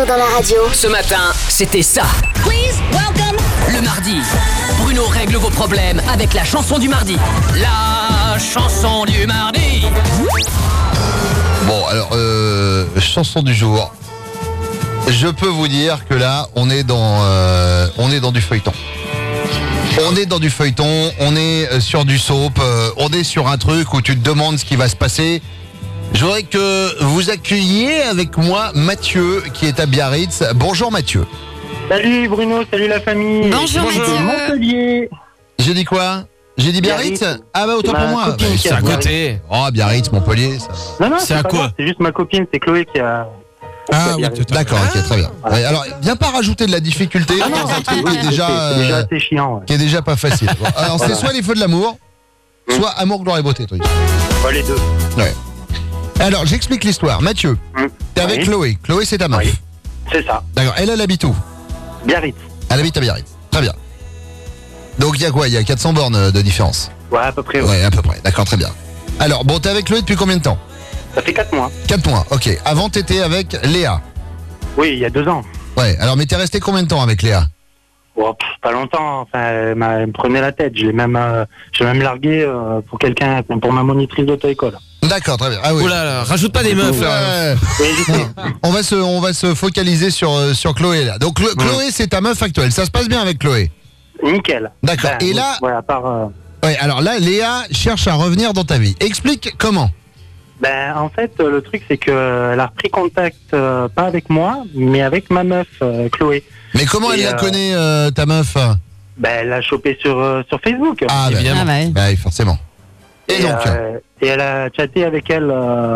Bruno dans la radio. Ce matin, c'était ça. Please welcome. Le mardi, Bruno règle vos problèmes avec la chanson du mardi. La chanson du mardi. Bon, alors, chanson du jour. Je peux vous dire que là, on est dans du feuilleton. On est dans du feuilleton, on est sur du soap, on est sur un truc où tu te demandes ce qui va se passer. Je voudrais que vous accueilliez avec moi Mathieu qui est à Biarritz. Bonjour Mathieu. Salut Bruno, salut la famille. Bonjour Mathieu. Montpellier. J'ai dit quoi? J'ai dit Biarritz? Ah bah autant pour moi. C'est à côté. Oh Biarritz, Montpellier, ça. Non, C'est à pas quoi grave, c'est juste ma copine, c'est Chloé qui a... Ah oui, D'accord, ok, très bien. Ouais, alors, viens pas rajouter de la difficulté dans un truc qui est déjà, C'est déjà assez chiant. Ouais. qui est déjà pas facile. Bon, alors c'est soit les feux de l'amour, soit amour, gloire et beauté, truc. Ouais, les deux. Ouais. Alors j'explique l'histoire. Mathieu, t'es avec Oui. Chloé. Chloé c'est ta meuf. Oui. C'est ça. D'accord. Elle habite où? Biarritz. Elle habite à Biarritz. Très bien. Donc il y a quoi? Il y a 400 bornes de différence. Ouais, à peu près. Ouais. Ouais, à peu près. D'accord, très bien. Alors bon, t'es avec Chloé depuis combien de temps? Ça fait 4 mois. 4 mois. Ok. Avant t'étais avec Léa. Oui, il y a 2 ans. Ouais. Alors mais t'es resté combien de temps avec Léa? Oh, pas longtemps. Enfin, elle me prenait la tête. J'ai même largué pour quelqu'un, pour ma monitrice d'auto-école. D'accord, très bien. Ah oui. Oh là là, rajoute pas des meufs là. Ouais. Oui, je sais. On va se focaliser sur Chloé là. Donc Chloé c'est ta meuf actuelle. Ça se passe bien avec Chloé? Nickel. D'accord. Ben, Et là, ouais, à part... ouais. Alors là, Léa cherche à revenir dans ta vie. Explique comment. Ben, en fait, le truc, c'est qu'elle a repris contact, pas avec moi, mais avec ma meuf, Chloé. Mais comment elle Et, la connaît ta meuf? Ben, elle l'a chopé sur Facebook. Ah bah, Évidemment. Ah bah oui. bah oui, forcément. Et donc et elle a chatté avec elle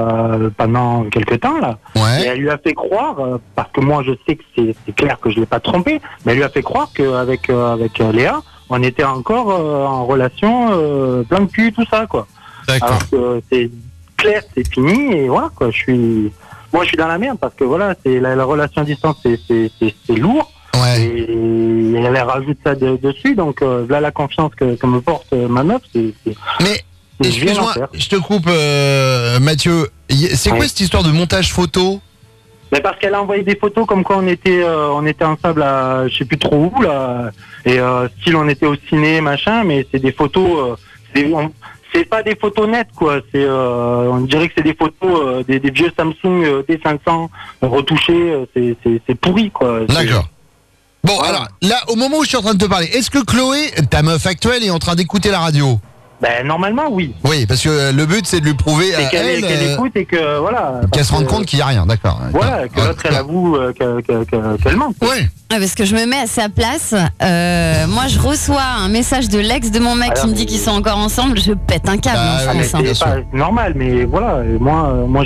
pendant quelques temps, là. Et ouais. elle lui a fait croire, parce que moi, je sais que c'est clair que je ne l'ai pas trompé, mais elle lui a fait croire qu'avec avec Léa, on était encore en relation plein de cul, tout ça, quoi. D'accord. Alors que c'est clair, c'est fini, et voilà, quoi. Moi, je suis dans la merde, parce que voilà, c'est la relation à distance, c'est lourd. Ouais. Et elle rajoute ça dessus, donc là, la confiance que me porte ma meuf, c'est Mais excuse-moi, l'enfer. je te coupe, Mathieu. C'est quoi Oui. cette histoire de montage photo? Mais parce qu'elle a envoyé des photos comme quoi on était ensemble à je sais plus trop où là, et style on était au ciné machin, mais c'est des photos, c'est pas des photos nettes quoi, c'est on dirait que c'est des photos des vieux Samsung D500 retouchés, c'est pourri quoi. D'accord. Bon, Voilà. alors, là, au moment où je suis en train de te parler, est-ce que Chloé, ta meuf actuelle, est en train d'écouter la radio? Ben normalement oui. Oui, parce que le but, c'est de lui prouver à C'est qu'elle elle écoute et que voilà. qu'elle parce se rende que- compte qu'il n'y a rien, d'accord. Voilà, que l'autre elle avoue qu'elle ment. Ouais. Ah, parce que je me mets à sa place. Moi, je reçois un message de l'ex de mon mec qui me dit qu'ils sont encore ensemble. Je pète un câble Ah, en ouais, Ah, mais France. hein. bien c'est sûr. pas normal, mais voilà, moi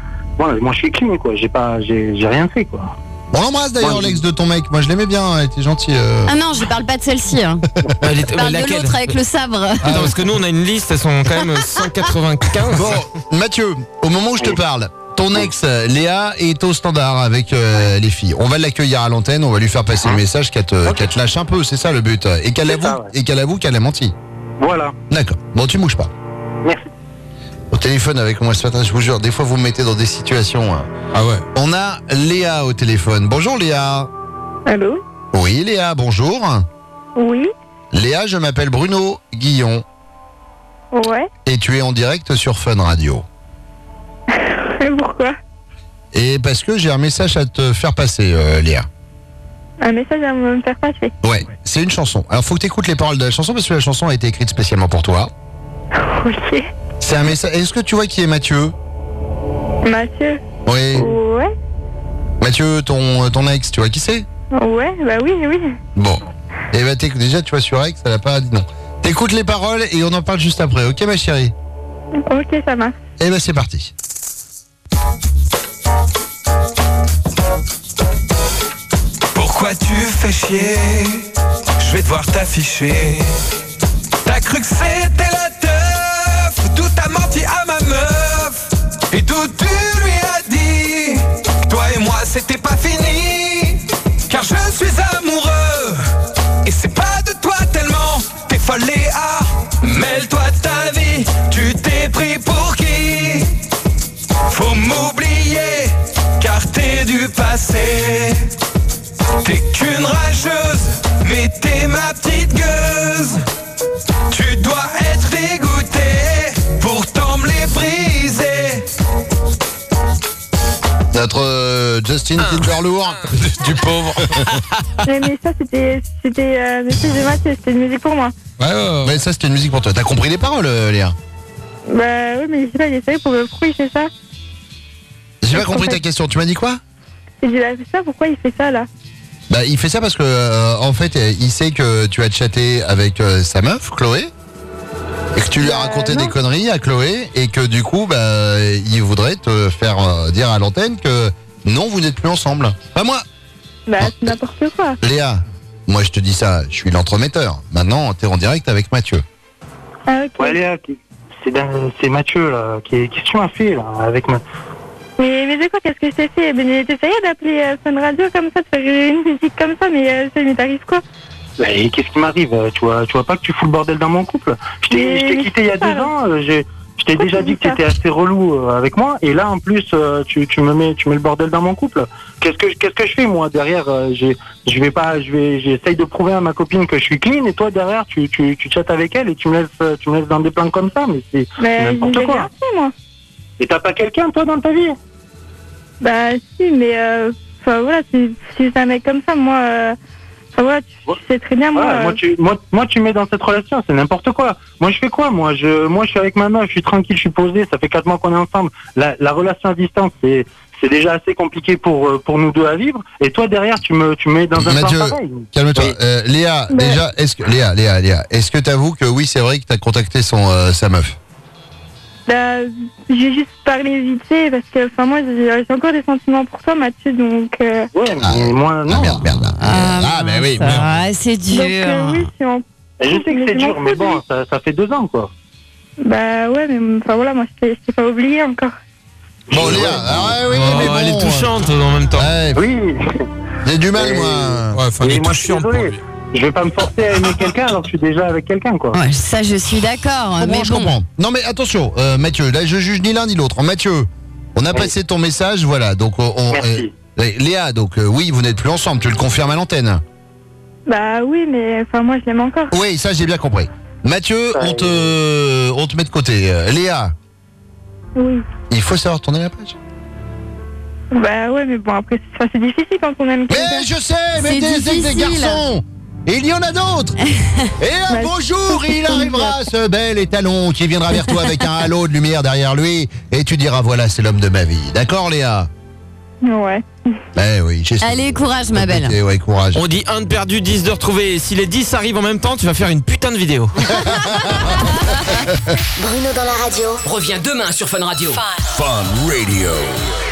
je suis clean quoi, j'ai rien fait quoi. On l'embrasse d'ailleurs, Ouais. l'ex de ton mec. Moi, je l'aimais bien, elle était gentille. Ah non, je parle pas de celle-ci. Hein. Elle Je parle de laquelle l'autre avec le sabre. Attends, parce que nous on a une liste, elles sont quand même 195. Bon, Mathieu, au moment où je te parle, ton ex Léa est au standard avec les filles. On va l'accueillir à l'antenne, on va lui faire passer le message qu'elle te lâche un peu, c'est ça le but. Et qu'elle C'est avoue, ça, ouais. et qu'elle avoue qu'elle a menti. Voilà, D'accord. Bon, tu bouges pas. merci. Au téléphone avec moi ce matin, je vous jure, des fois vous me mettez dans des situations. Hein. Ah ouais. On a Léa au téléphone. Bonjour Léa. Allô? Oui Léa, bonjour. Oui? Léa, je m'appelle Bruno Guillon Ouais? et tu es en direct sur Fun Radio. Pourquoi? Et parce que j'ai un message à te faire passer, Léa. Un message à me faire passer. Ouais, c'est une chanson. Alors faut que tu écoutes les paroles de la chanson parce que la chanson a été écrite spécialement pour toi. Ok. C'est un message. Est-ce que tu vois qui est Mathieu? Mathieu? Oui. Ouais? Mathieu, ton ex, tu vois qui c'est? Ouais, bah oui, oui. Bon. Et bah déjà tu vois sur ex, elle a pas dit non. T'écoutes les paroles et on en parle juste après, ok ma chérie? Ok, ça marche. Et ben c'est parti. Pourquoi tu fais chier? Je vais devoir t'afficher. T'as cru que c'était la teuf, tout a menti à ma meuf. Et tout tu lui as dit que toi et moi c'était pas fini. Car je suis amoureux et c'est pas de toi tellement. T'es folle Léa, mêle-toi de ta vie. Tu t'es pris pour qui? Faut m'oublier car t'es du passé. passé. T'es qu'une rageuse, mais t'es ma petite gueuse. Tu dois être dégoûté, pourtant me les briser. Notre Justin Timberlourd. Du pauvre. Mais ça, c'était Message de Mathieu, c'était une musique pour moi. Ouais. Mais ça, c'était une musique pour toi. T'as compris les paroles, Léa? Bah oui, mais je sais pas, il essaye pourquoi il fait ça? J'ai pas compris ta question. Tu m'as dit quoi? Et il a fait ça, pourquoi il fait ça là? Bah, il fait ça parce que, en fait, il sait que tu as chatté avec sa meuf, Chloé. Et que tu lui as raconté des conneries à Chloé. Et que du coup, bah, il voudrait te faire dire à l'antenne que non, vous n'êtes plus ensemble. Pas moi. Bah c'est n'importe quoi. Léa, moi je te dis ça, je suis l'entremetteur. Maintenant, t'es en direct avec Mathieu. Ah ok. Ouais, Léa, c'est Mathieu, là. Qu'est-ce que tu m'as fait, là, avec ma... Mais c'est quoi, qu'est-ce que je t'ai fait? Ben, t'essayais d'appeler Fun Radio comme ça, de faire une musique comme ça, mais t'arrives quoi? Bah, et qu'est-ce qui m'arrive? Tu vois pas que tu fous le bordel dans mon couple? Je t'ai quitté il y a 2 ans, je t'ai déjà dit que t'étais assez relou avec moi, et là en plus tu mets le bordel dans mon couple. Qu'est-ce que je fais moi derrière? J'essaye de prouver à ma copine que je suis clean, et toi derrière tu chattes avec elle et tu me laisses dans des plans comme ça, mais c'est n'importe quoi. Rien fait, moi. Et t'as pas quelqu'un toi dans ta vie? Bah si, mais enfin voilà, si c'est un mec comme ça, moi enfin voilà, tu sais très bien moi. Moi tu mets dans cette relation, c'est n'importe quoi. Moi je fais quoi? Moi je suis avec ma meuf, je suis tranquille, je suis posé, ça fait 4 mois qu'on est ensemble. La relation à distance c'est déjà assez compliqué pour nous deux à vivre, et toi derrière tu mets dans un Mathieu, plan pareil. Calme-toi. Léa, déjà, Léa, est-ce que t'avoues que oui, c'est vrai que t'as contacté sa meuf? Bah, j'ai juste parlé vite fait parce que enfin moi j'ai encore des sentiments pour toi, Mathieu, donc Ouais, mais moi non. Merde. Mais oui. Ah, c'est dur. Donc oui, si on... Je sais que c'est dur, mais bon, ça fait 2 ans quoi. Bah ouais, mais enfin voilà, moi je t'ai pas oublié encore. Bon, Léa, oui, mais bon. Elle est touchante en même temps. Ouais, Oui. j'ai du mal, moi. Ouais, enfin, elle Et est moi je suis touchante pour désolé. lui. Je vais pas me forcer à aimer quelqu'un alors que je suis déjà avec quelqu'un quoi. Ouais, ça, je suis d'accord. Mais Je bon. comprends. Non, mais attention, Mathieu, là, je juge ni l'un ni l'autre. Mathieu, on a passé ton message, voilà. Donc, Merci. Léa, donc, oui, vous n'êtes plus ensemble, tu le confirmes à l'antenne. Bah oui, mais enfin moi je l'aime encore. Oui, ça, j'ai bien compris. Mathieu, on te met de côté. Léa, Oui. il faut savoir tourner la page. Bah ouais, mais bon après c'est difficile quand on aime quelqu'un. Mais je sais, mais C'est des difficile. garçons. Et il y en a d'autres. Et un beau jour, il arrivera, ce bel étalon qui viendra vers toi avec un halo de lumière derrière lui. Et tu diras, voilà, c'est l'homme de ma vie. D'accord, Léa? Ouais. Eh oui, j'espère. Allez, courage, ma belle. Ouais, courage. On dit 1 de perdu, 10 de retrouvé. Et si les 10 arrivent en même temps, tu vas faire une putain de vidéo. Bruno dans la radio. Reviens demain sur Fun Radio. Fun Radio.